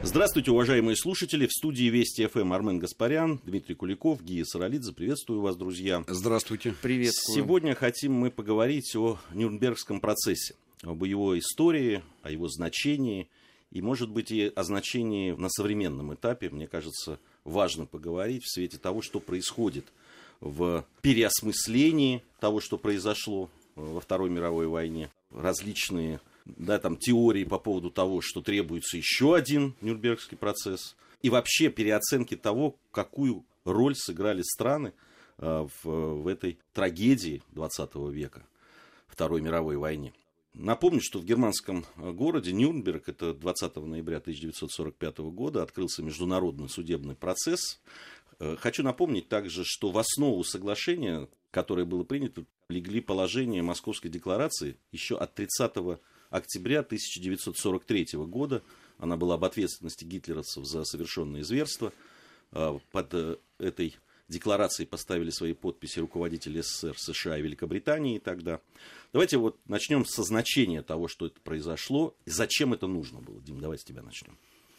Здравствуйте, уважаемые слушатели. В студии Вести ФМ Армен Гаспарян, Дмитрий Куликов, Гия Саралидзе. Приветствую вас, друзья. Здравствуйте. Приветствую. Сегодня хотим мы поговорить о Нюрнбергском процессе, об его истории, о его значении и, может быть, и о значении на современном этапе. Мне кажется, важно поговорить в свете того, что происходит в переосмыслении того, что произошло во Второй мировой войне. Различные теории по поводу того, что требуется еще один Нюрнбергский процесс. И вообще переоценки того, какую роль сыграли страны в этой трагедии 20 века, Второй мировой войне. Напомню, что в германском городе Нюрнберг, это 20 ноября 1945 года, открылся международный судебный процесс. Хочу напомнить также, что в основу соглашения, которое было принято, легли положения Московской декларации еще от 30 октября 1943 года. Она была об ответственности гитлеровцев за совершенные зверства. Под этой декларацией поставили свои подписи руководители СССР, США и Великобритании тогда. Давайте начнем со значения того, что это произошло, и зачем это нужно было. Дим, давайте с тебя начнем.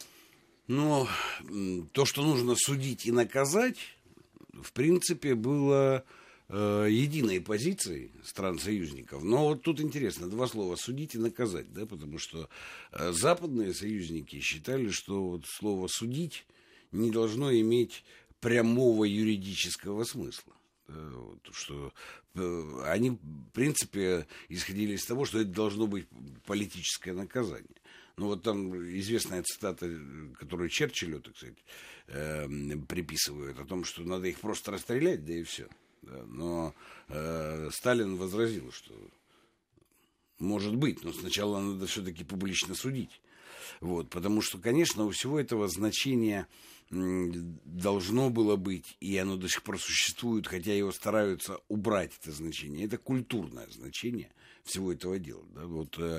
То, что нужно судить и наказать, в принципе, было единой позицией стран-союзников. Но вот тут интересно, два слова: судить и наказать, да, потому что западные союзники считали, что слово судить не должно иметь прямого юридического смысла. Что они, в принципе, исходили из того, что это должно быть политическое наказание. Там известная цитата, которую Черчиллю, так сказать, приписывают, о том, что надо их просто расстрелять, да и все. Но Сталин возразил, что может быть, но сначала надо все-таки публично судить. Потому что, конечно, у всего этого значения должно было быть, и оно до сих пор существует, хотя его стараются убрать, это значение. Это культурное значение всего этого дела. Да?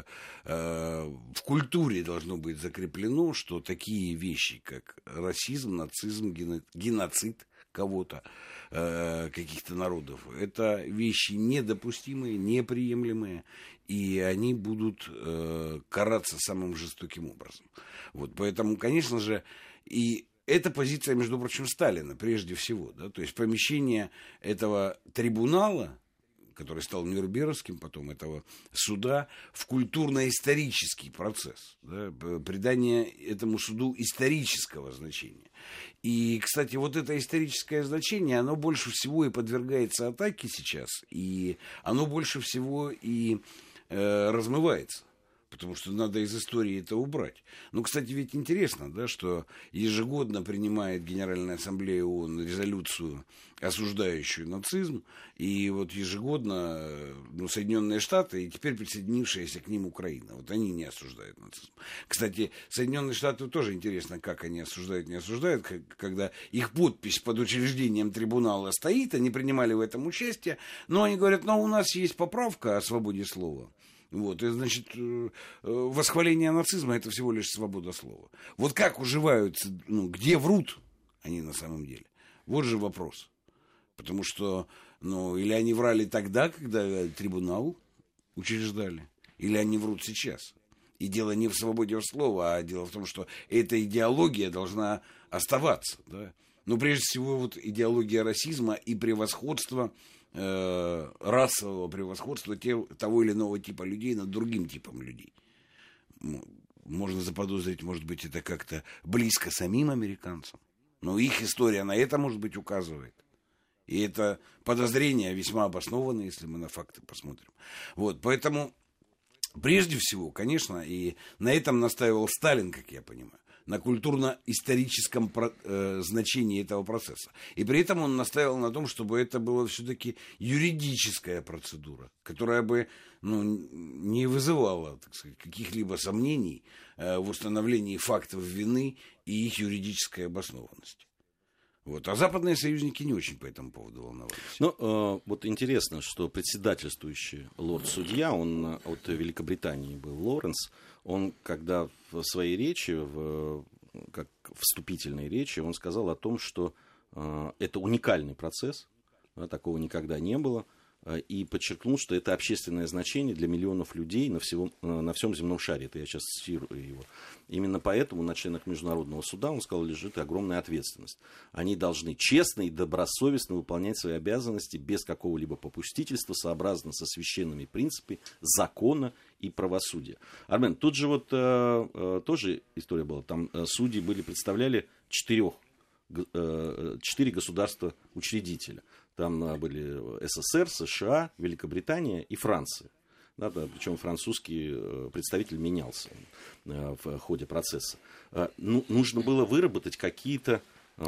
В культуре должно быть закреплено, что такие вещи, как расизм, нацизм, геноцид кого-то, каких-то народов, это вещи недопустимые, неприемлемые, и они будут караться самым жестоким образом. Поэтому, конечно же, и это позиция, между прочим, Сталина, прежде всего. Да? То есть помещение этого трибунала, который стал Нюрнбергским, потом этого суда, в культурно-исторический процесс. Да? Придание этому суду исторического значения. И, кстати, это историческое значение, оно больше всего и подвергается атаке сейчас, и оно больше всего и размывается. Потому что надо из истории это убрать. Кстати, ведь интересно, да, что ежегодно принимает Генеральная Ассамблея ООН резолюцию, осуждающую нацизм, и ежегодно Соединенные Штаты, и теперь присоединившаяся к ним Украина, они не осуждают нацизм. Кстати, Соединенные Штаты тоже интересно, как они осуждают, не осуждают, когда их подпись под учреждением трибунала стоит, они принимали в этом участие, но они говорят, у нас есть поправка о свободе слова. И, значит, восхваление нацизма — это всего лишь свобода слова. Как уживаются, где врут они на самом деле? Вот же вопрос. Потому что, или они врали тогда, когда трибунал учреждали, или они врут сейчас. И дело не в свободе слова, а дело в том, что эта идеология должна оставаться. Да? Прежде всего, идеология расизма и превосходства, расового превосходства того или иного типа людей над другим типом людей. Можно заподозрить, может быть, это как-то близко самим американцам. Но их история на это, может быть, указывает. И это подозрение весьма обосновано, если мы на факты посмотрим. Поэтому, прежде всего, конечно, и на этом настаивал Сталин, как я понимаю, на культурно-историческом значении этого процесса. И при этом он настаивал на том, чтобы это была все-таки юридическая процедура, которая бы не вызывала, так сказать, каких-либо сомнений в установлении фактов вины и их юридической обоснованности. А западные союзники не очень по этому поводу волновались. Интересно, что председательствующий лорд-судья, он от Великобритании был, Лоренс, он, когда в своей речи, как вступительной речи, он сказал о том, что это уникальный процесс, такого никогда не было, и подчеркнул, что это общественное значение для миллионов людей на всем земном шаре. Это я сейчас цитирую его. Именно поэтому на членах Международного суда, он сказал, лежит огромная ответственность. Они должны честно и добросовестно выполнять свои обязанности без какого-либо попустительства, сообразно со священными принципами закона и правосудия. Армен, тут же вот тоже история была. Там судьи представляли 4 государства-учредителя. Там были СССР, США, Великобритания и Франция. Да, причем французский представитель менялся в ходе процесса. Нужно было выработать какие-то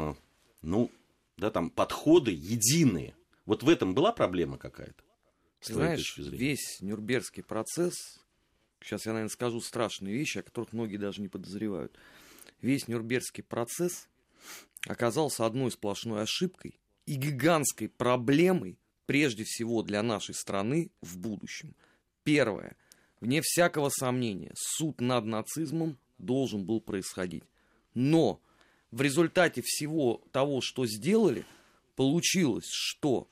подходы единые. Вот в этом была проблема какая-то? Знаешь, весь Нюрнбергский процесс, сейчас я, наверное, скажу страшные вещи, о которых многие даже не подозревают. Весь Нюрнбергский процесс оказался одной сплошной ошибкой и гигантской проблемой, прежде всего для нашей страны в будущем. Первое. Вне всякого сомнения, суд над нацизмом должен был происходить. Но в результате всего того, что сделали, получилось, что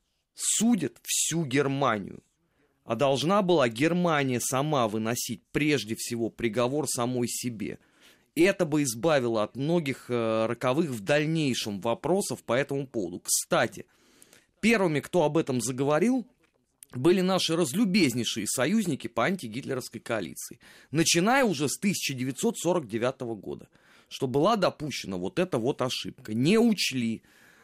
судят всю Германию. А должна была Германия сама выносить прежде всего приговор самой себе. Это бы избавило от многих роковых в дальнейшем вопросов по этому поводу. Кстати, первыми, кто об этом заговорил, были наши разлюбезнейшие союзники по антигитлеровской коалиции. Начиная уже с 1949 года, что была допущена вот эта вот ошибка. Не учли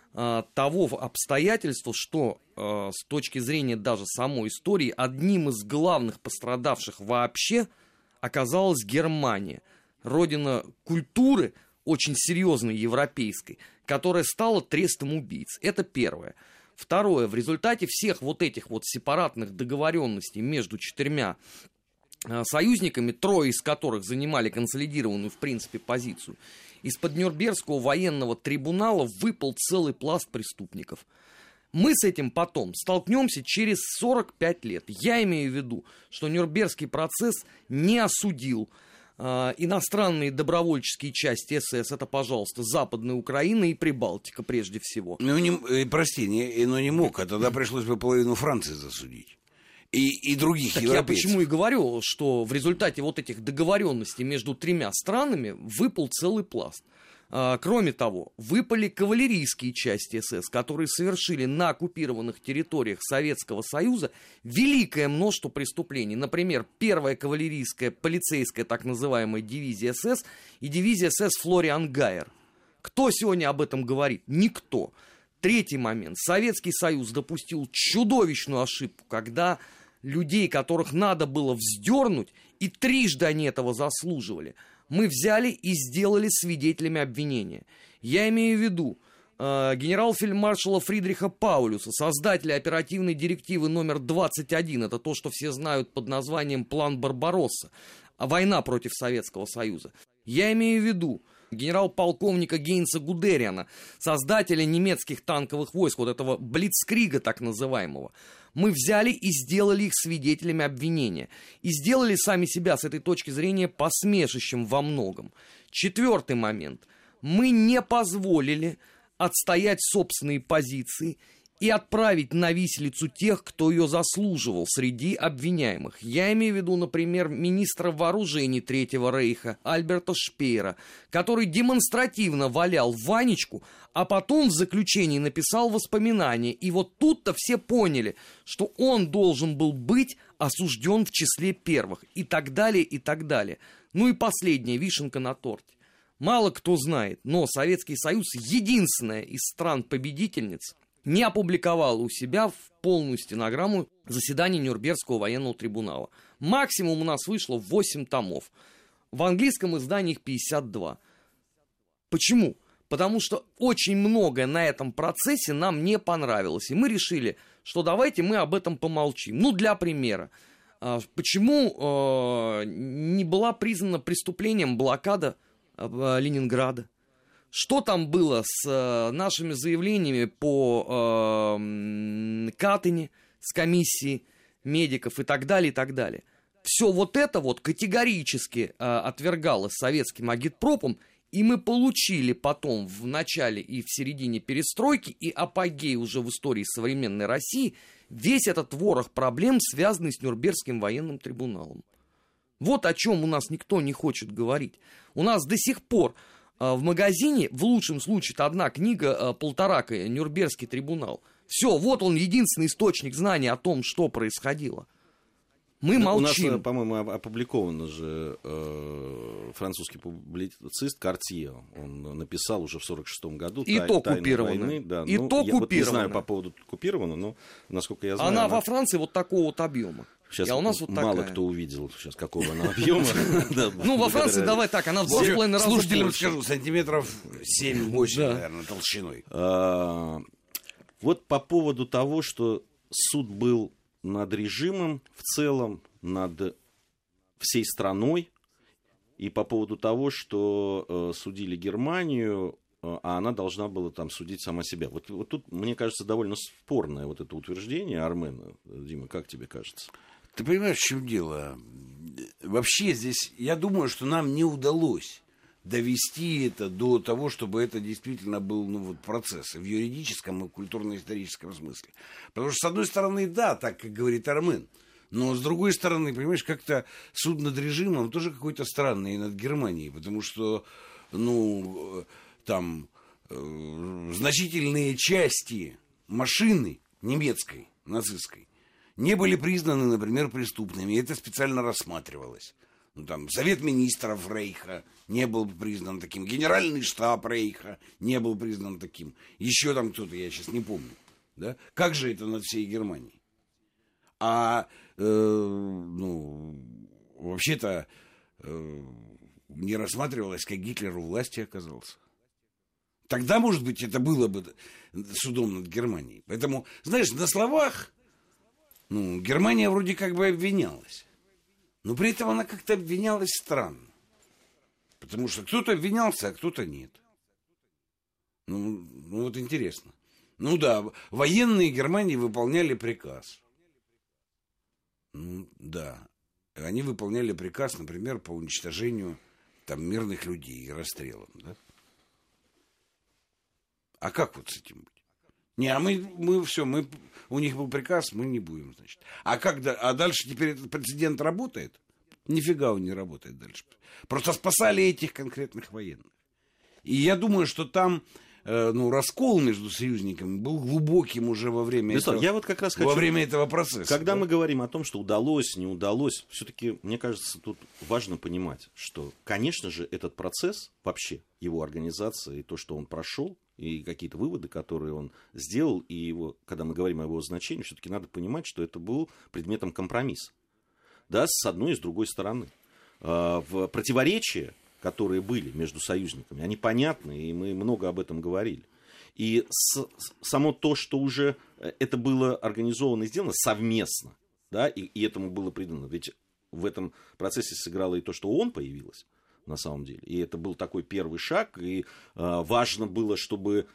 того обстоятельства, что с точки зрения даже самой истории, одним из главных пострадавших вообще оказалась Германия. Родина культуры, очень серьезной европейской, которая стала трестом убийц. Это первое. Второе. В результате всех вот этих вот сепаратных договоренностей между 4 союзниками, 3 из которых занимали консолидированную, в принципе, позицию, из-под Нюрнбергского военного трибунала выпал целый пласт преступников. Мы с этим потом столкнемся через 45 лет. Я имею в виду, что Нюрнбергский процесс не осудил иностранные добровольческие части СС, это, пожалуйста, Западная Украина и Прибалтика прежде всего. Но не мог, а тогда пришлось бы половину Франции засудить. И других так европейцев. Я почему и говорю, что в результате вот этих договоренностей между 3 странами выпал целый пласт. Кроме того, выпали кавалерийские части СС, которые совершили на оккупированных территориях Советского Союза великое множество преступлений. Например, 1-я кавалерийская полицейская так называемая дивизия СС и дивизия СС Флориан Гайер. Кто сегодня об этом говорит? Никто. 3-й момент. Советский Союз допустил чудовищную ошибку, когда людей, которых надо было вздернуть, и трижды они этого заслуживали, мы взяли и сделали свидетелями обвинения. Я имею в виду генерал-фельдмаршала Фридриха Паулюса, создателя оперативной директивы номер 21, это то, что все знают под названием «План Барбаросса», война против Советского Союза. Я имею в виду генерал-полковника Гейнса Гудериана, создателя немецких танковых войск, вот этого Блицкрига так называемого. Мы взяли и сделали их свидетелями обвинения. И сделали сами себя с этой точки зрения посмешищем во многом. 4-й момент. Мы не позволили отстоять собственные позиции и отправить на виселицу тех, кто ее заслуживал среди обвиняемых. Я имею в виду, например, министра вооружений Третьего Рейха Альберта Шпеера, который демонстративно валял Ванечку, а потом в заключении написал воспоминания. И вот тут-то все поняли, что он должен был быть осужден в числе первых. И так далее, и так далее. Ну и последняя вишенка на торте. Мало кто знает, но Советский Союз единственная из стран-победительниц не опубликовала у себя в полную стенограмму заседания Нюрнбергского военного трибунала. Максимум у нас вышло 8 томов. В английском издании их 52. Почему? Потому что очень многое на этом процессе нам не понравилось. И мы решили, что давайте мы об этом помолчим. Ну, для примера. Почему не была признана преступлением блокада Ленинграда? Что там было с нашими заявлениями по Катыни, с комиссией медиков и так далее, и так далее. Все вот это вот категорически отвергалось советским агитпропом, И мы получили потом в начале и в середине перестройки, и апогей уже в истории современной России, весь этот ворох проблем, связанный с Нюрнбергским военным трибуналом. Вот о чем у нас никто не хочет говорить. У нас до сих пор в магазине, в лучшем случае, одна книга Полторака «Нюрнбергский трибунал». Все, вот он единственный источник знаний о том, что происходило. Мы молчим. У нас, по-моему, опубликован же французский публицист Картье. Он написал уже в 1946 году «И то купировано». Да. И то я вот не знаю купировано. по поводу купировано, но, насколько я знаю... Она во Франции вот такого вот объема. Сейчас у нас вот мало такая. кто увидел сейчас, какого она объема. Ну, во Франции, давай так, она в 2,5 раза Слушателям больше. скажу, сантиметров 7-8, наверное, толщиной. Вот по поводу того, что суд был над режимом в целом, над всей страной, и по поводу того, что судили Германию, а она должна была там судить сама себя. Вот тут, мне кажется, довольно спорное вот это утверждение Армена. Дима, как тебе кажется? Ты понимаешь, в чем дело? Вообще здесь, я думаю, что нам не удалось довести это до того, чтобы это действительно был процесс в юридическом и культурно-историческом смысле. Потому что, с одной стороны, да, так, как говорит Армен, но, с другой стороны, понимаешь, как-то суд над режимом тоже какой-то странный и над Германией, потому что, там значительные части машины немецкой, нацистской, не были признаны, например, преступными, и это специально рассматривалось. Совет министров Рейха не был признан таким, Генеральный штаб Рейха не был признан таким, еще там кто-то, я сейчас не помню. Да? Как же это над всей Германией? Вообще-то не рассматривалось, как Гитлер у власти оказался. Тогда, может быть, это было бы судом над Германией. Поэтому, знаешь, на словах Германия вроде как бы обвинялась. Но при этом она как-то обвинялась странно. Потому что кто-то обвинялся, а кто-то нет. Вот интересно. Военные Германии выполняли приказ. Да. Они выполняли приказ, например, по уничтожению мирных людей и расстрелам. Да? А как вот с этим быть? У них был приказ, мы не будем, значит. А дальше теперь этот прецедент работает? Нифига он не работает дальше. Просто спасали этих конкретных военных. И я думаю, что там раскол между союзниками был глубоким уже во время этого процесса. Когда мы говорим о том, что удалось, не удалось, все-таки, мне кажется, тут важно понимать, что, конечно же, этот процесс, вообще его организация и то, что он прошел, и какие-то выводы, которые он сделал, и его, когда мы говорим о его значении, все-таки надо понимать, что это был предметом компромисса. Да, с одной и с другой стороны. В противоречия, которые были между союзниками, они понятны, и мы много об этом говорили. И само то, что уже это было организовано и сделано совместно, да, и этому было придано. Ведь в этом процессе сыграло и то, что ООН появилась, на самом деле. И это был такой первый шаг, и важно было, чтобы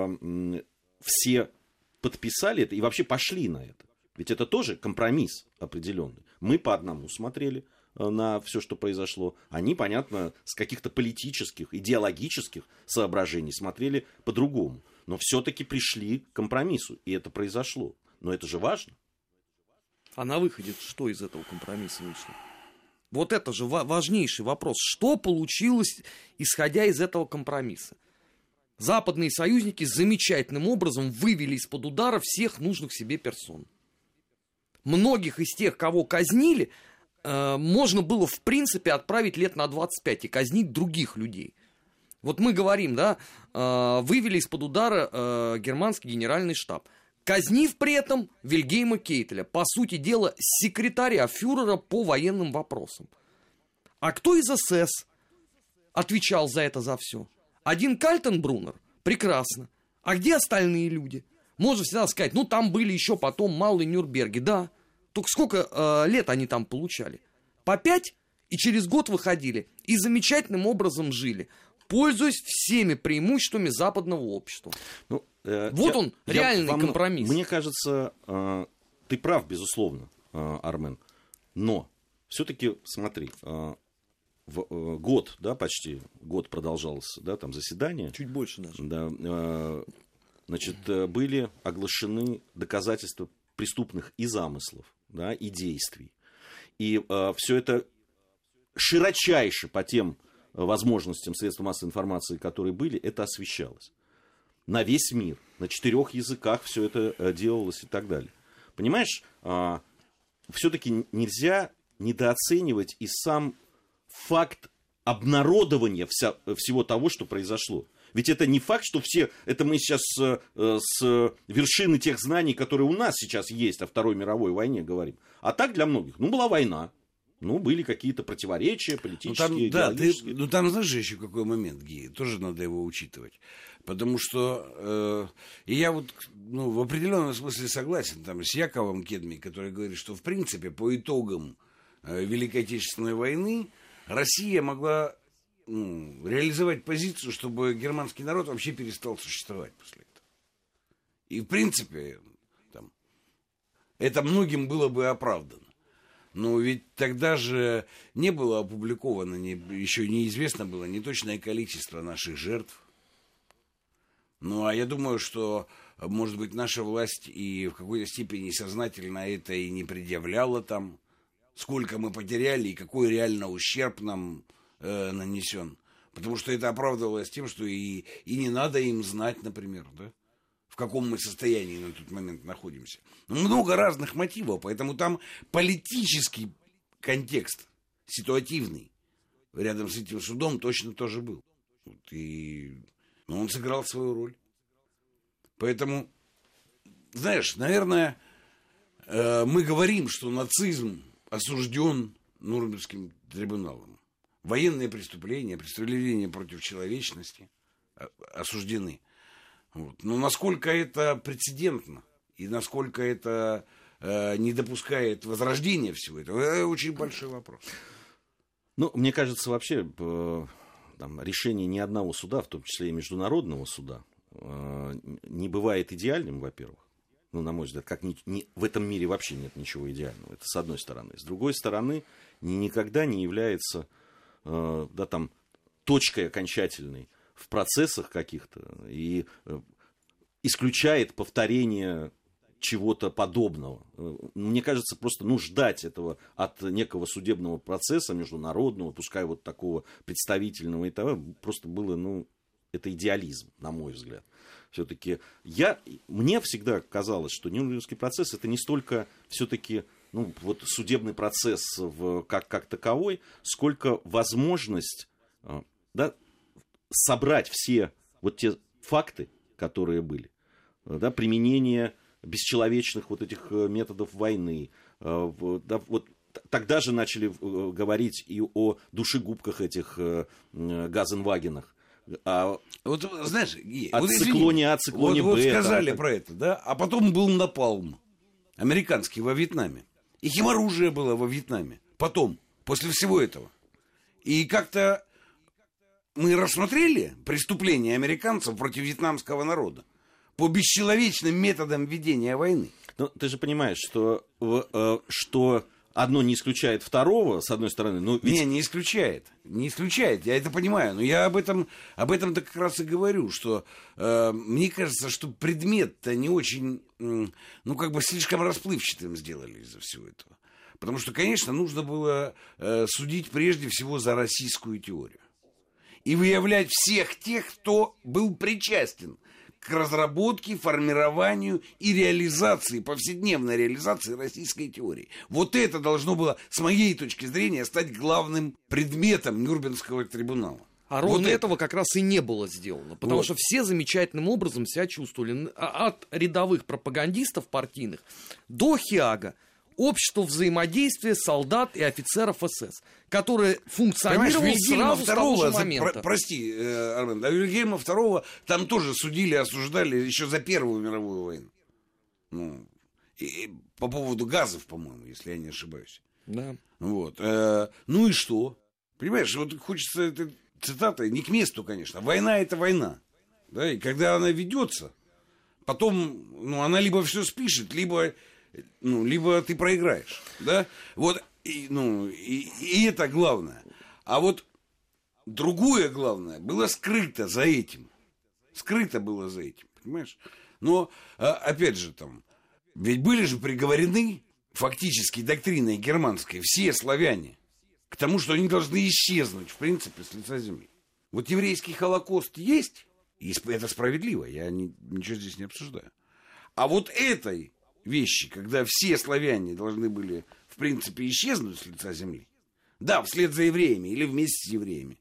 все подписали это и вообще пошли на это. Ведь это тоже компромисс определенный. Мы по одному смотрели на все, что произошло. Они, понятно, с каких-то политических, идеологических соображений смотрели по-другому. Но все-таки пришли к компромиссу, и это произошло. Но это же важно. А на выходе что из этого компромисса вышло? Вот это же важнейший вопрос. Что получилось, исходя из этого компромисса? Западные союзники замечательным образом вывели из-под удара всех нужных себе персон. Многих из тех, кого казнили, можно было, в принципе, отправить лет на 25 и казнить других людей. Вот мы говорим, да, вывели из-под удара германский генеральный штаб, казнив при этом Вильгельма Кейтеля, по сути дела, секретаря фюрера по военным вопросам. А кто из СС отвечал за это, за все? Один Кальтенбруннер? Прекрасно. А где остальные люди? Можно всегда сказать, там были еще потом малые Нюрнберги, да. Только сколько лет они там получали? По 5? И через год выходили. И замечательным образом жили, пользуясь всеми преимуществами западного общества. Реальный компромисс. Мне кажется, ты прав, безусловно, Армен. Но все-таки, смотри, год, да, почти год продолжалось, да, там заседание. Чуть больше даже. Да, значит, были оглашены доказательства преступных и замыслов, да, и действий. И все это широчайше по тем возможностям средств массовой информации, которые были, это освещалось. На весь мир, на 4 языках все это делалось и так далее. Понимаешь, все-таки нельзя недооценивать и сам факт обнародования всего того, что произошло. Ведь это не факт, что все... Это мы сейчас с вершины тех знаний, которые у нас сейчас есть о Второй мировой войне говорим. А так для многих. Ну, была война. Ну, были какие-то противоречия политические, идеологические. Да, там знаешь еще какой момент, Гея, тоже надо его учитывать. Потому что и я вот в определенном смысле согласен там, с Яковом Кедми, который говорит, что в принципе по итогам Великой Отечественной войны Россия могла реализовать позицию, чтобы германский народ вообще перестал существовать после этого. И в принципе там, это многим было бы оправдано. Но ведь тогда же не было опубликовано, еще неизвестно было неточное количество наших жертв. Ну, а я думаю, что, может быть, наша власть и в какой-то степени сознательно это и не предъявляла там, сколько мы потеряли и какой реально ущерб нам нанесен. Потому что это оправдывалось тем, что и не надо им знать, например, да, в каком мы состоянии на тот момент находимся. Много разных мотивов, поэтому там политический контекст, ситуативный, рядом с этим судом точно тоже был. Но он сыграл свою роль. Поэтому, знаешь, наверное, мы говорим, что нацизм осужден Нюрнбергским трибуналом. Военные преступления, преступления против человечности осуждены. Вот. Но насколько это прецедентно и насколько это не допускает возрождения всего этого, это очень большой вопрос. Ну, мне кажется, вообще решение ни одного суда, в том числе и международного суда, не бывает идеальным, во-первых. Ну, на мой взгляд, как в этом мире вообще нет ничего идеального. Это с одной стороны. С другой стороны, никогда не является точкой окончательной в процессах каких-то и исключает повторение чего-то подобного. Мне кажется, просто ждать этого от некого судебного процесса международного, пускай вот такого представительного и того, просто было, это идеализм, на мой взгляд. Все-таки мне всегда казалось, что Нюрнбергский процесс это не столько все-таки судебный процесс как таковой, сколько возможность собрать все вот те факты, которые были, применение бесчеловечных вот этих методов войны. Тогда же начали говорить и о душегубках этих Газенвагенах. Вот знаешь, о циклоне А, циклоне Б. Вот сказали про это, да? А потом был напалм американский во Вьетнаме. И химоружие было во Вьетнаме. Потом, после всего этого. И как-то мы рассмотрели преступления американцев против вьетнамского народа по бесчеловечным методам ведения войны. Ну, ты же понимаешь, что одно не исключает второго, с одной стороны. Но ведь... Не исключает. Не исключает, я это понимаю. Но я об этом-то как раз и говорю, что мне кажется, что предмет-то не очень, слишком расплывчатым сделали из-за всего этого. Потому что, конечно, нужно было судить прежде всего за российскую теорию. И выявлять всех тех, кто был причастен к разработке, формированию и реализации, повседневной реализации российской теории. Вот это должно было, с моей точки зрения, стать главным предметом Нюрнбергского трибунала. А ровно этого как раз и не было сделано. Потому что все замечательным образом себя чувствовали. От рядовых пропагандистов партийных до Хеага. Общество взаимодействия солдат и офицеров СС, которое функционировало сразу с того же момента. Прости, Армен, а Вильгельма II там тоже судили, осуждали еще за Первую мировую войну. И по поводу газов, по-моему, если я не ошибаюсь. Да. Вот. Ну и что? Понимаешь, вот хочется этой цитатой, не к месту, конечно. Война — это война. Да? И когда она ведется, потом она либо все спишет, либо ты проиграешь, да? Вот, и это главное. А вот другое главное было скрыто за этим. Скрыто было за этим, понимаешь? Но, опять же, там, ведь были же приговорены фактически доктриной германской все славяне к тому, что они должны исчезнуть, в принципе, с лица земли. Вот еврейский Холокост есть, и это справедливо, я ничего здесь не обсуждаю. А вот этой вещи, когда все славяне должны были, в принципе, исчезнуть с лица земли, да, вслед за евреями или вместе с евреями,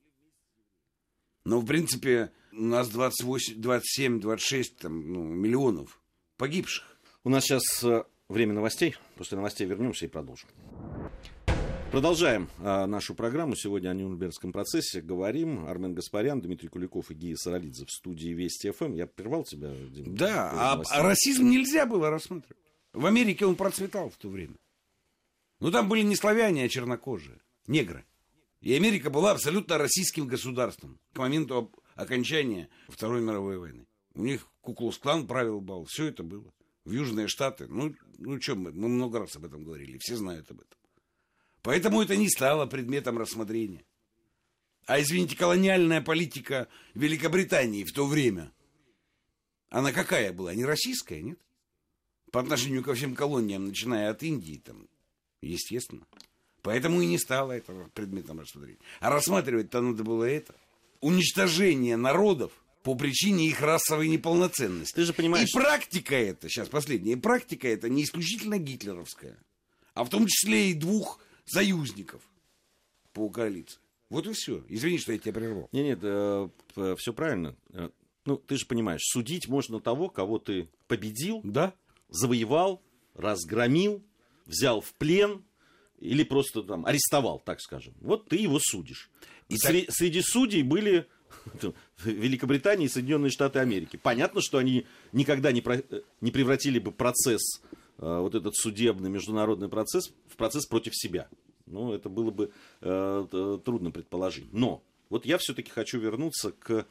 но, в принципе, у нас 28, 27, 26 миллионов погибших. У нас сейчас время новостей. После новостей вернемся и продолжим. Продолжаем нашу программу. Сегодня о Нюрнбергском процессе говорим. Армен Гаспарян, Дмитрий Куликов и Гия Саралидзе в студии Вести ФМ. Я прервал тебя, Дим? Да, а расизм нельзя было рассматривать. В Америке он процветал в то время. Но там были не славяне, а чернокожие, негры. И Америка была абсолютно российским государством к моменту окончания Второй мировой войны. У них Ку-клукс-клан правил бал, все это было. В Южные Штаты, мы много раз об этом говорили, все знают об этом. Поэтому это не стало предметом рассмотрения. А, извините, колониальная политика Великобритании в то время, она какая была? Не российская, нет? По отношению ко всем колониям, начиная от Индии, там, естественно. Поэтому и не стало этого предметом рассмотрения. А рассматривать-то надо было это. Уничтожение народов по причине их расовой неполноценности. Ты же понимаешь... И практика эта, сейчас последняя, практика эта не исключительно гитлеровская, а в том числе и двух союзников по коалиции. Вот и все. Извини, что я тебя прервал. Нет, все правильно. Ну, ты же понимаешь, судить можно того, кого ты победил, да? Завоевал, разгромил, взял в плен или просто там арестовал, так скажем. Вот ты его судишь. И среди судей были Великобритания и Соединенные Штаты Америки. Понятно, что они никогда не превратили бы процесс, вот этот судебный международный процесс, в процесс против себя. Ну, это было бы трудно предположить. Но вот я все-таки хочу вернуться к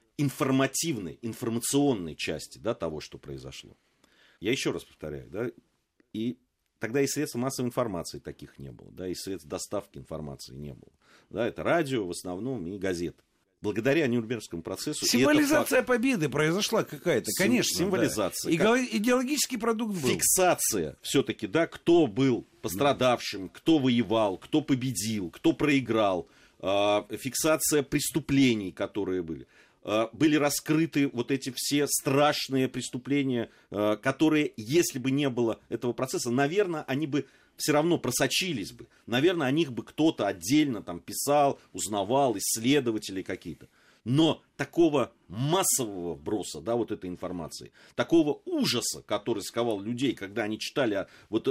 информационной части, да, того, что произошло. Я еще раз повторяю, да, и тогда и средств массовой информации таких не было, да, и средств доставки информации не было. Да, это радио в основном и газеты. Благодаря Нюрнбергскому процессу... Символизация победы произошла какая-то, конечно. Символизация. Да. Идеологический продукт был. Фиксация все-таки, да, кто был пострадавшим, кто воевал, кто победил, кто проиграл. Фиксация преступлений, которые были. Были раскрыты вот эти все страшные преступления, которые, если бы не было этого процесса, наверное, они бы все равно просочились бы. Наверное, о них бы кто-то отдельно там писал, узнавал, исследователи какие-то. Но такого массового вброса, да, вот этой информации, такого ужаса, который сковал людей, когда они читали вот,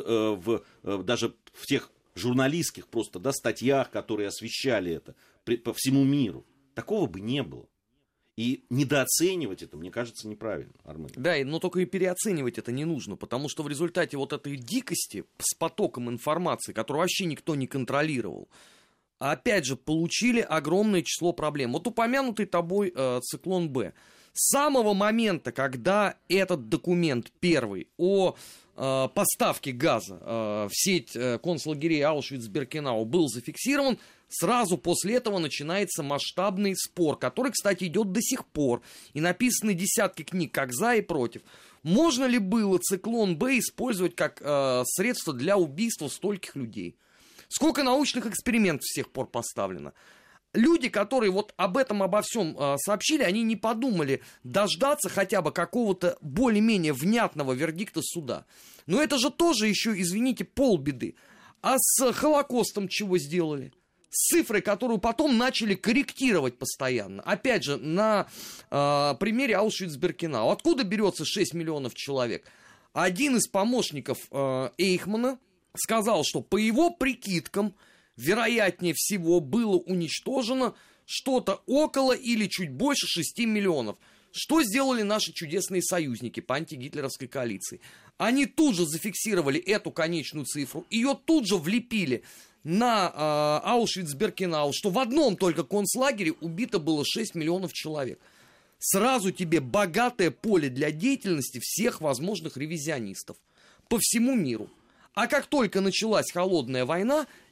даже в тех журналистских просто, да, статьях, которые освещали это по всему миру, такого бы не было. И недооценивать это, мне кажется, неправильно, Армен. Да, но только и переоценивать это не нужно, потому что в результате вот этой дикости с потоком информации, которую вообще никто не контролировал, опять же, получили огромное число проблем. Вот упомянутый тобой циклон Б. С самого момента, когда этот документ первый о поставке газа в сеть концлагерей Аушвиц-Биркенау был зафиксирован, сразу после этого начинается масштабный спор, который, кстати, идет до сих пор. И написаны десятки книг как за и против. Можно ли было циклон Б использовать как средство для убийства стольких людей? Сколько научных экспериментов с тех пор поставлено? Люди, которые вот обо всем сообщили, они не подумали дождаться хотя бы какого-то более-менее внятного вердикта суда. Но это же тоже еще, извините, полбеды. А с Холокостом чего сделали? С цифрой, которую потом начали корректировать постоянно. Опять же, на примере Аушвиц-Биркенау. Откуда берется 6 миллионов человек? Один из помощников Эйхмана сказал, что по его прикидкам, вероятнее всего, было уничтожено что-то около или чуть больше 6 миллионов. Что сделали наши чудесные союзники по антигитлеровской коалиции? Они тут же зафиксировали эту конечную цифру, ее тут же влепили на Аушвиц-Биркенау, что в одном только концлагере убито было 6 миллионов человек. Сразу тебе богатое поле для деятельности всех возможных ревизионистов по всему миру. А как только началась холодная война,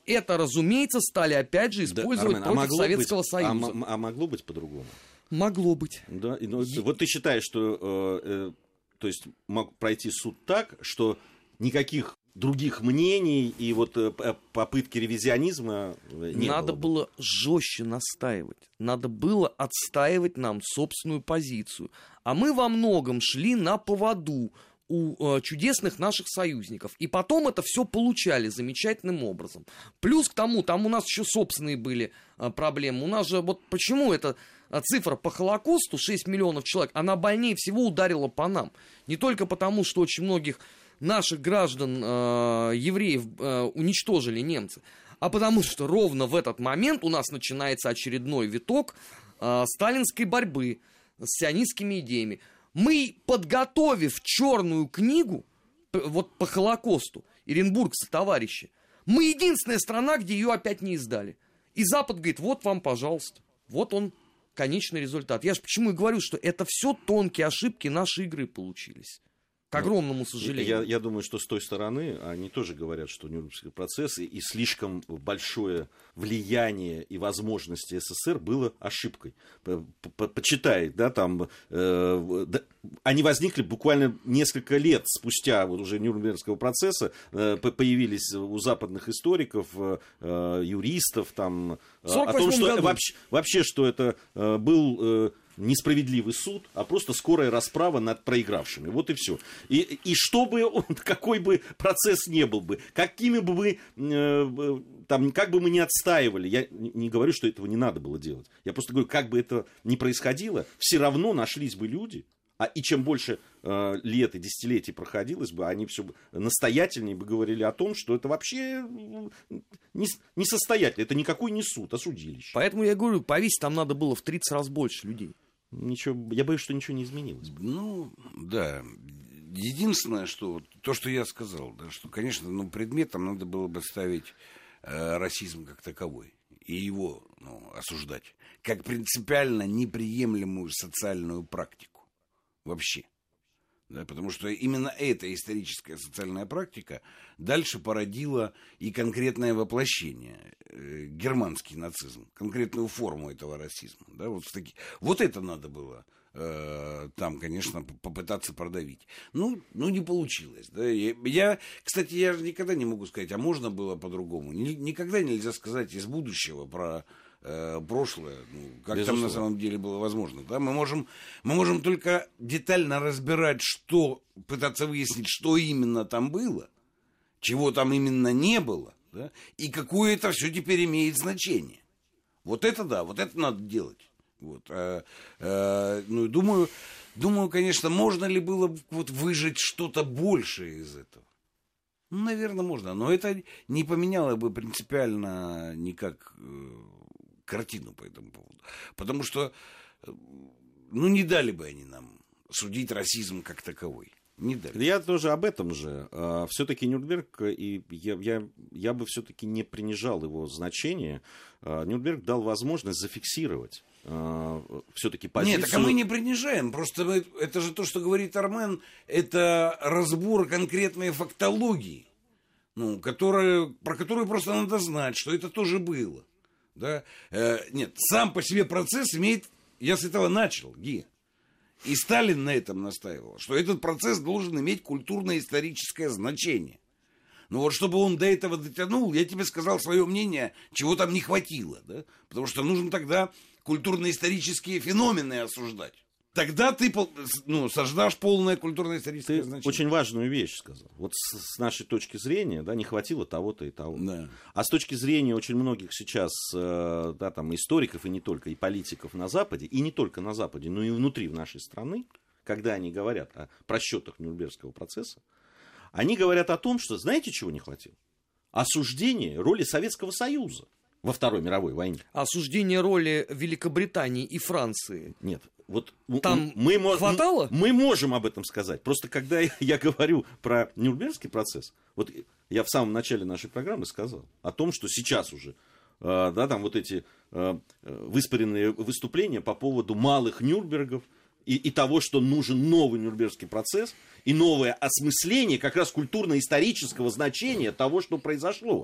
это, разумеется, стали опять же использовать против Советского Союза. А могло быть по-другому? Могло быть. Да? Вот ты считаешь, что то есть мог пройти суд так, что никаких других мнений и вот попытки ревизионизма не было? Надо было жестче настаивать. Надо было отстаивать нам собственную позицию. А мы во многом шли на поводу у чудесных наших союзников. И потом это все получали замечательным образом. Плюс к тому, там у нас еще собственные были проблемы. У нас же, вот почему эта цифра по Холокосту, 6 миллионов человек, она больнее всего ударила по нам. Не только потому, что очень многих наших граждан, евреев, уничтожили немцы, а потому что ровно в этот момент у нас начинается очередной виток сталинской борьбы с сионистскими идеями. Мы, подготовив черную книгу вот по Холокосту, Оренбургцы, товарищи, мы единственная страна, где ее опять не издали. И Запад говорит, вот вам, пожалуйста, вот он, конечный результат. Я же почему и говорю, что это все тонкие ошибки нашей игры получились. К огромному сожалению. Я думаю, что с той стороны они тоже говорят, что Нюрнбергский процесс и слишком большое влияние и возможности СССР было ошибкой. Почитай, да, там они возникли буквально несколько лет спустя вот уже Нюрнбергского процесса, появились у западных историков, юристов, там, о том, что вообще, что это был несправедливый суд, а просто скорая расправа над проигравшими. Вот и все. И чтобы он, какой бы процесс не был бы, какими бы мы, там, как бы мы ни отстаивали, я не говорю, что этого не надо было делать. Я просто говорю, как бы это ни происходило, все равно нашлись бы люди, и чем больше лет и десятилетий проходилось бы, они все настоятельнее бы говорили о том, что это вообще несостоятельно, это никакой не суд, а судилище. Поэтому я говорю, повесить там надо было в 30 раз больше людей. Ничего, я боюсь, что ничего не изменилось. Ну, да. Единственное, что то, что я сказал, да, что, конечно, предметом надо было бы ставить расизм как таковой и его осуждать как принципиально неприемлемую социальную практику вообще. Да, потому что именно эта историческая социальная практика дальше породила и конкретное воплощение, германский нацизм, конкретную форму этого расизма. Да, вот это надо было там, конечно, попытаться продавить. Ну не получилось. Да. Кстати, я же никогда не могу сказать, а можно было по-другому. Никогда нельзя сказать из будущего про прошлое, как безусловно. Там на самом деле было возможно. Да? Мы можем только детально разбирать, пытаться выяснить, что именно там было, чего там именно не было, да? И какое это все теперь имеет значение. Вот это да, вот это надо делать. Вот. Думаю, конечно, можно ли было выжать что-то большее из этого? Наверное, можно, но это не поменяло бы принципиально никак картину по этому поводу. Потому что, не дали бы они нам судить расизм как таковой. Не дали. Я тоже об этом же. Все-таки Нюрнберг, и я бы все-таки не принижал его значение. Нюрнберг дал возможность зафиксировать все-таки позицию. Нет, так мы не принижаем. Просто это же то, что говорит Армен, это разбор конкретной фактологии, про которую просто надо знать, что это тоже было. Да? Нет, сам по себе процесс имеет... Я с этого начал, Ги. И Сталин на этом настаивал, что этот процесс должен иметь культурно-историческое значение. Но вот чтобы он до этого дотянул, я тебе сказал свое мнение, чего там не хватило. Да? Потому что нужно тогда культурно-исторические феномены осуждать. Тогда ты создашь полное культурно-историческое значение. Очень важную вещь сказал. Вот с нашей точки зрения, да, не хватило того-то и того. Да. А с точки зрения очень многих сейчас историков, и не только, и политиков на Западе, и не только на Западе, но и внутри нашей страны, когда они говорят о просчетах Нюрнбергского процесса, они говорят о том, что, знаете, чего не хватило? Осуждение роли Советского Союза во Второй мировой войне. Осуждение роли Великобритании и Франции. Нет. Вот там хватало? Мы можем об этом сказать. Просто когда я говорю про Нюрнбергский процесс, вот я в самом начале нашей программы сказал о том, что сейчас уже там вот эти выспаренные выступления по поводу малых Нюрнбергов и того, что нужен новый Нюрнбергский процесс и новое осмысление как раз культурно-исторического значения того, что произошло.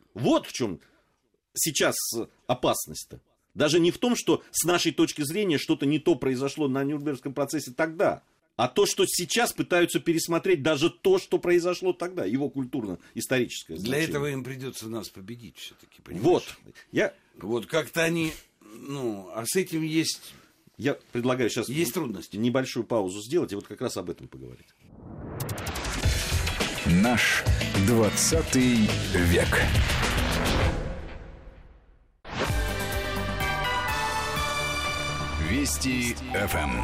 Вот в чем сейчас опасность-то. Даже не в том, что с нашей точки зрения что-то не то произошло на Нюрнбергском процессе тогда, а то, что сейчас пытаются пересмотреть даже то, что произошло тогда, его культурно-историческое значение. Для этого им придется нас победить все-таки, понимаешь? Вот. Вот как-то они, а с этим есть... Я предлагаю сейчас есть трудности. Небольшую паузу сделать и вот как раз об этом поговорить. Наш 20 век. Вести ФМ.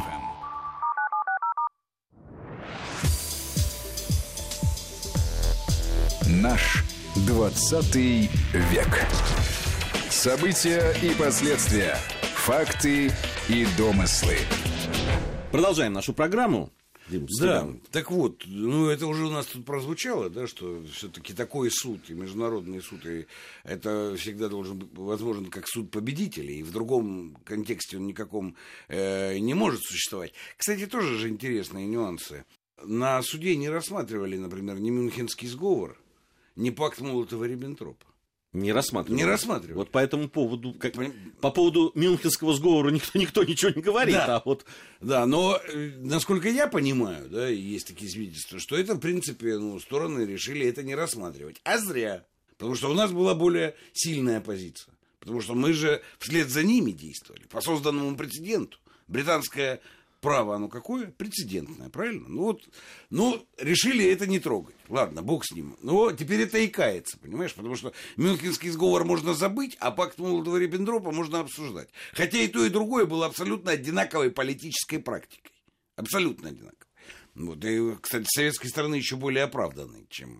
Наш 20 век. События и последствия. Факты и домыслы. Продолжаем нашу программу. Да, так вот, это уже у нас тут прозвучало, да, что все-таки такой суд, и международный суд, и это всегда должен быть возможен как суд победителей, и в другом контексте он никаком не может существовать. Кстати, тоже же интересные нюансы. На суде не рассматривали, например, ни Мюнхенский сговор, ни пакт Молотова-Риббентропа. Не рассматривали. Вот по этому поводу, по поводу Мюнхенского сговора никто ничего не говорит. Да, да, но, насколько я понимаю, да, есть такие свидетельства, что это, в принципе, стороны решили это не рассматривать. А зря. Потому что у нас была более сильная позиция. Потому что мы же вслед за ними действовали. По созданному прецеденту. Британское право, оно какое? Прецедентное, правильно? Решили это не трогать. Ладно, бог с ним. Но теперь это и кается, понимаешь? Потому что Мюнхенский сговор можно забыть, а пакт Молотова-Риббентропа можно обсуждать. Хотя и то, и другое было абсолютно одинаковой политической практикой. Абсолютно одинаковой. И, кстати, с советской стороны еще более оправданной, чем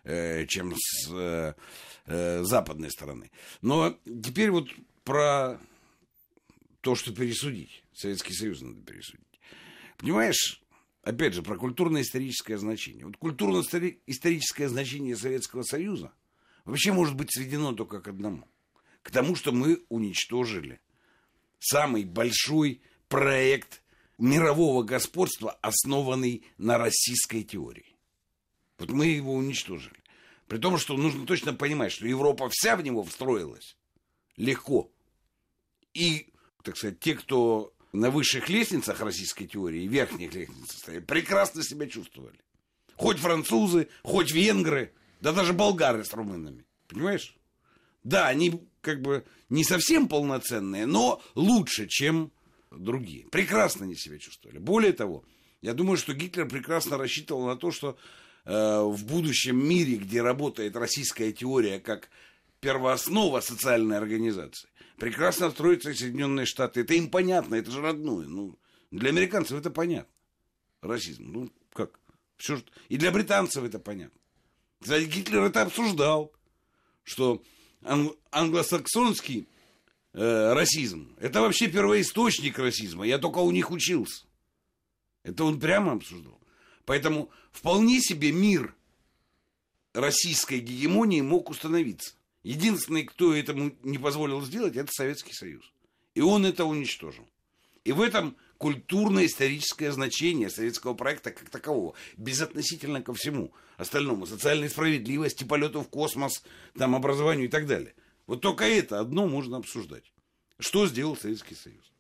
с западной стороны. Но теперь вот про то, что пересудить. Советский Союз надо пересудить. Понимаешь, опять же, про культурно-историческое значение. Вот культурно-историческое значение Советского Союза вообще может быть сведено только к одному. К тому, что мы уничтожили самый большой проект мирового господства, основанный на российской теории. Вот мы его уничтожили. При том, что нужно точно понимать, что Европа вся в него встроилась легко. И, так сказать, те, кто на высших лестницах российской теории, верхних лестницах стояли, прекрасно себя чувствовали. Хоть французы, хоть венгры, да даже болгары с румынами. Понимаешь? Да, они как бы не совсем полноценные, но лучше, чем другие. Прекрасно они себя чувствовали. Более того, я думаю, что Гитлер прекрасно рассчитывал на то, что в будущем мире, где работает российская теория как первооснова социальной организации, прекрасно строятся и Соединенные Штаты. Это им понятно, это же родное. Для американцев это понятно. Расизм. Как? Все, и для британцев это понятно. Кстати, Гитлер это обсуждал, что англосаксонский расизм это вообще первоисточник расизма. Я только у них учился. Это он прямо обсуждал. Поэтому вполне себе мир российской гегемонии мог установиться. Единственный, кто этому не позволил сделать, это Советский Союз. И он это уничтожил. И в этом культурно-историческое значение советского проекта как такового, безотносительно ко всему остальному, социальной справедливости, полету в космос, там, образованию и так далее. Вот только это одно можно обсуждать. Что сделал Советский Союз?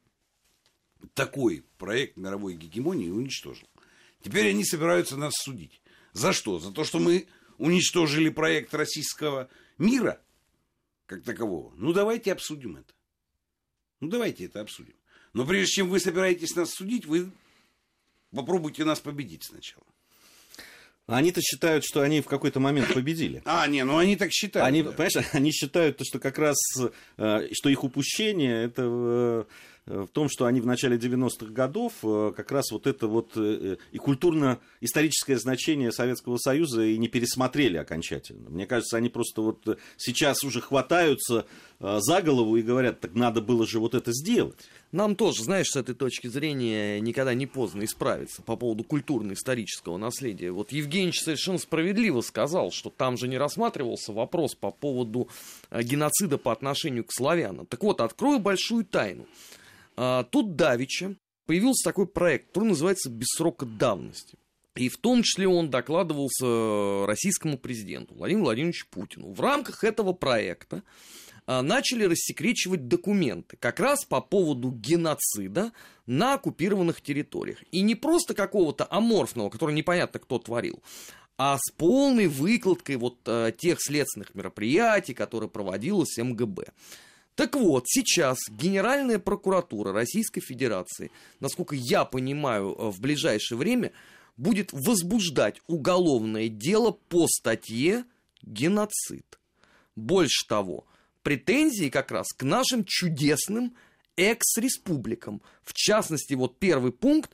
Такой проект мировой гегемонии уничтожил. Теперь они собираются нас судить. За что? За то, что мы уничтожили проект российского мира как такового. Давайте обсудим это. Давайте это обсудим. Но прежде чем вы собираетесь нас судить, вы попробуйте нас победить сначала. Они-то считают, что они в какой-то момент победили. Они так считают. Они, понимаешь, они считают, что как раз, что их упущение, это в том, что они в начале 90-х годов как раз вот это вот и культурно-историческое значение Советского Союза и не пересмотрели окончательно. Мне кажется, они просто вот сейчас уже хватаются за голову и говорят, так надо было же вот это сделать. Нам тоже, знаешь, с этой точки зрения никогда не поздно исправиться по поводу культурно-исторического наследия. Вот Евгеньевич совершенно справедливо сказал, что там же не рассматривался вопрос по поводу геноцида по отношению к славянам. Так вот, открою большую тайну. Тут давеча появился такой проект, который называется «Без срока давности». И в том числе он докладывался российскому президенту Владимиру Владимировичу Путину. В рамках этого проекта начали рассекречивать документы как раз по поводу геноцида на оккупированных территориях. И не просто какого-то аморфного, который непонятно кто творил, а с полной выкладкой вот тех следственных мероприятий, которые проводилось МГБ. Так вот, сейчас Генеральная прокуратура Российской Федерации, насколько я понимаю, в ближайшее время будет возбуждать уголовное дело по статье «Геноцид». Больше того, претензии как раз к нашим чудесным экс-республикам. В частности, вот первый пункт: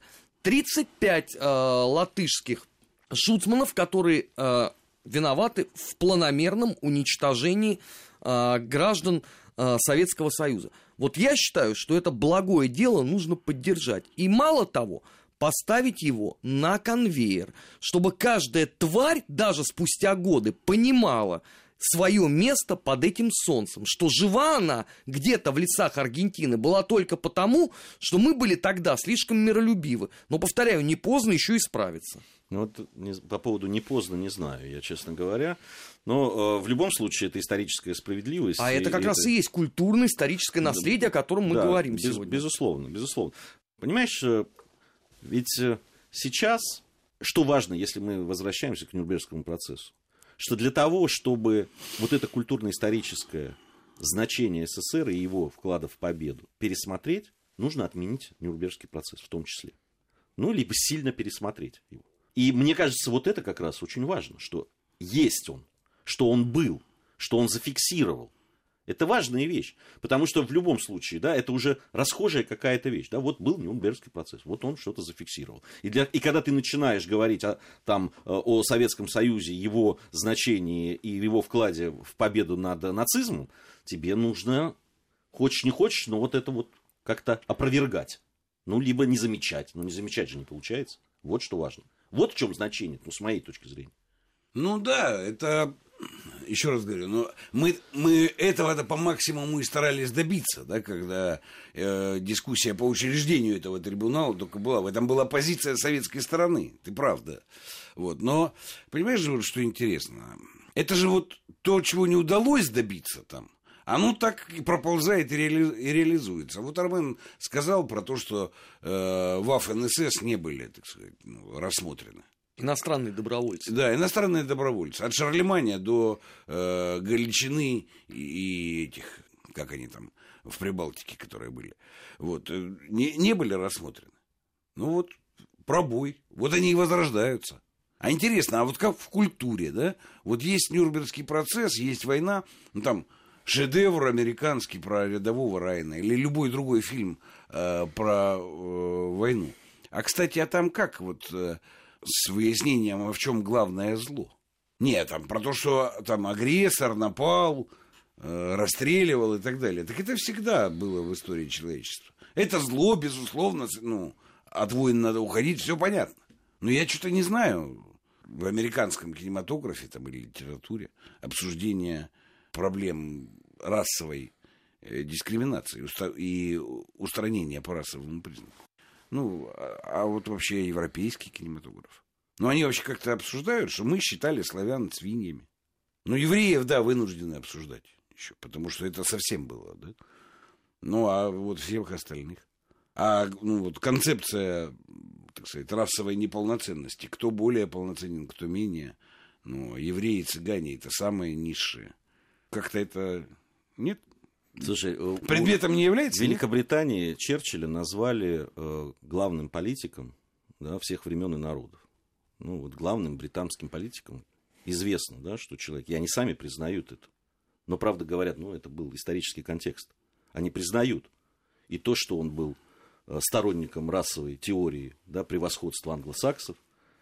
35 латышских шуцманов, которые виноваты в планомерном уничтожении граждан Советского Союза. Вот я считаю, что это благое дело нужно поддержать. И мало того, поставить его на конвейер, чтобы каждая тварь, даже спустя годы, понимала свое место под этим солнцем, что жива она где-то в лесах Аргентины была только потому, что мы были тогда слишком миролюбивы. Но, повторяю, не поздно еще исправиться. Ну, вот по поводу «не поздно» не знаю, я, честно говоря. Но в любом случае это историческая справедливость. А это как раз и есть культурно-историческое наследие, о котором мы говорим сегодня. Безусловно, безусловно. Понимаешь, ведь сейчас, что важно, если мы возвращаемся к Нюрнбергскому процессу, что для того, чтобы вот это культурно-историческое значение СССР и его вклада в победу пересмотреть, нужно отменить Нюрнбергский процесс в том числе. Ну, либо сильно пересмотреть его. И мне кажется, вот это как раз очень важно, что есть он, что он был, что он зафиксировал. Это важная вещь, потому что в любом случае, да, это уже расхожая какая-то вещь. Да, вот был Нюрнбергский процесс, вот он что-то зафиксировал. И когда ты начинаешь говорить о Советском Союзе, его значении и его вкладе в победу над нацизмом, тебе нужно, хочешь не хочешь, но вот это вот как-то опровергать. Ну, либо не замечать. Но не замечать же не получается. Вот что важно. Вот в чем значение, с моей точки зрения. Ну да, это... Еще раз говорю, но мы этого-то по максимуму и старались добиться, да, когда дискуссия по учреждению этого трибунала только была. В этом была позиция советской стороны, ты прав, да. Вот. Но, понимаешь же, вот что интересно, это же вот то, чего не удалось добиться там, оно так и проползает и реализуется. Вот Армен сказал про то, что Waffen-СС не были, так сказать, рассмотрены. Иностранные добровольцы. Да, иностранные добровольцы. От Шарлеманя до Галичины и этих, как они там, в Прибалтике, которые были. Вот, не были рассмотрены. Ну вот, пробой. Вот они и возрождаются. А интересно, а вот как в культуре, да? Вот есть Нюрнбергский процесс, есть война, ну там шедевр американский про рядового Райана или любой другой фильм про войну. А, кстати, а там как вот... с выяснением, а в чем главное зло. Нет, там про то, что там агрессор напал, расстреливал и так далее. Так это всегда было в истории человечества. Это зло, безусловно, от войн надо уходить, все понятно. Но я что-то не знаю в американском кинематографе там, или литературе обсуждения проблем расовой дискриминации и устранения по расовому признаку. Ну, а вот вообще европейский кинематограф. Ну, они вообще как-то обсуждают, что мы считали славян свиньями. Ну, евреев, да, вынуждены обсуждать еще, потому что это совсем было, да. Ну, а вот всех остальных. А, ну, вот концепция, так сказать, расовой неполноценности. Кто более полноценен, кто менее. Ну, евреи и цыгане — это самые низшие. Как-то это... Нет? Слушай, предметом не является? В Великобритании Черчилля назвали главным политиком, да, всех времен и народов. Ну, вот главным британским политиком известно, да, что человек... И они сами признают это. Но, правда, говорят, это был исторический контекст. Они признают и то, что он был сторонником расовой теории, да, превосходства англосаксов.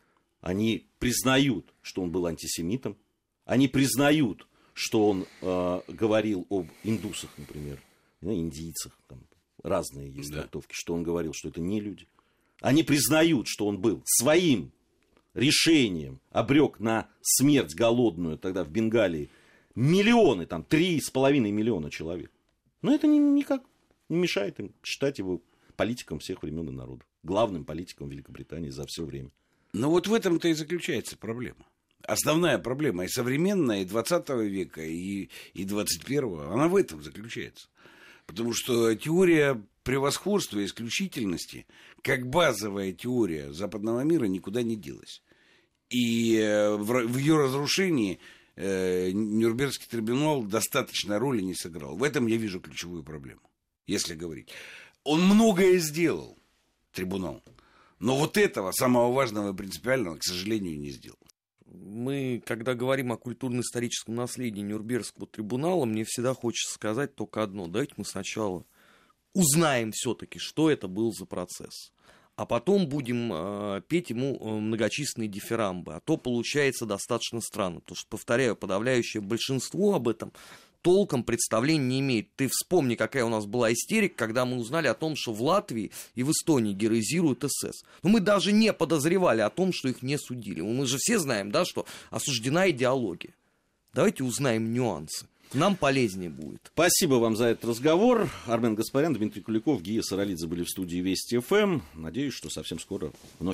Они признают, что он был антисемитом. Они признают, что он говорил об индусах, например, индийцах, там разные есть трактовки, что он говорил, что это не люди. Они признают, что он был своим решением обрек на смерть голодную тогда в Бенгалии миллионы, там 3,5 миллиона человек. Но это никак не мешает им считать его политиком всех времен и народов. Главным политиком Великобритании за все время. Но вот в этом-то и заключается проблема. Основная проблема и современная, и 20 века, и 21-го, она в этом заключается. Потому что теория превосходства и исключительности, как базовая теория западного мира, никуда не делась. И в ее разрушении Нюрнбергский трибунал достаточно роли не сыграл. В этом я вижу ключевую проблему, если говорить. Он многое сделал, трибунал, но вот этого, самого важного и принципиального, к сожалению, не сделал. Мы, когда говорим о культурно-историческом наследии Нюрнбергского трибунала, мне всегда хочется сказать только одно. Давайте мы сначала узнаем все-таки, что это был за процесс. А потом будем петь ему многочисленные дифирамбы. А то получается достаточно странно. Потому что, повторяю, подавляющее большинство об этом толком представления не имеет. Ты вспомни, какая у нас была истерика, когда мы узнали о том, что в Латвии и в Эстонии героизируют СС. Но мы даже не подозревали о том, что их не судили. Мы же все знаем, да, что осуждена идеология. Давайте узнаем нюансы. Нам полезнее будет. Спасибо вам за этот разговор. Армен Гаспарян, Дмитрий Куликов, Гия Саралидзе были в студии Вести ФМ. Надеюсь, что совсем скоро вновь